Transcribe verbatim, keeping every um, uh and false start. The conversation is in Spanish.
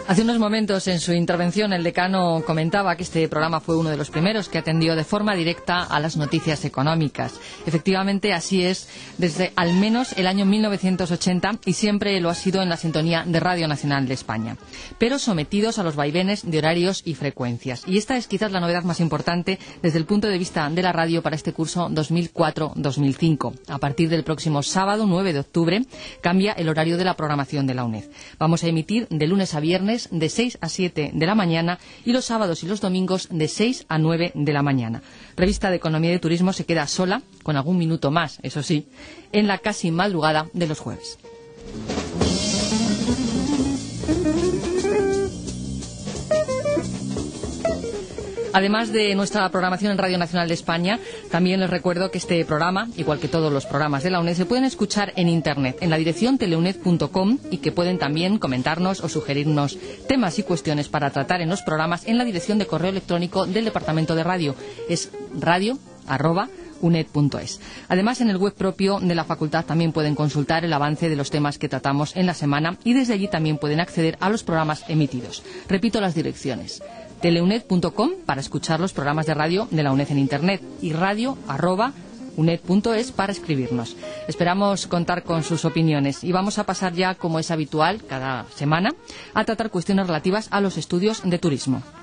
Hace unos momentos en su intervención el decano comentaba que este programa fue uno de los primeros que atendió de forma directa a las noticias económicas. Efectivamente, así es desde al menos el año mil novecientos ochenta y siempre lo ha sido en la sintonía de Radio Nacional de España, pero sometidos a los vaivenes de horarios y frecuencias. Y esta es quizás la novedad más importante desde el punto de vista de la radio para este curso dos mil cuatro dos mil cinco. A partir del próximo sábado nueve de octubre cambia el horario de la programación de la UNED. Vamos a emitir de lunes a viernes de seis a siete de la mañana y los sábados y los domingos de seis a nueve de la mañana. Revista de Economía y de Turismo se queda sola, con algún minuto más, eso sí, en la casi madrugada de los jueves. Además de nuestra programación en Radio Nacional de España, también les recuerdo que este programa, igual que todos los programas de la UNED, se pueden escuchar en Internet, en la dirección teleuned punto com, y que pueden también comentarnos o sugerirnos temas y cuestiones para tratar en los programas en la dirección de correo electrónico del Departamento de Radio. Es radio arroba uned punto es. Además, en el web propio de la facultad también pueden consultar el avance de los temas que tratamos en la semana y desde allí también pueden acceder a los programas emitidos. Repito las direcciones: teleuned punto com para escuchar los programas de radio de la UNED en Internet y radio arroba uned punto es para escribirnos. Esperamos contar con sus opiniones y vamos a pasar ya, como es habitual cada semana, a tratar cuestiones relativas a los estudios de turismo.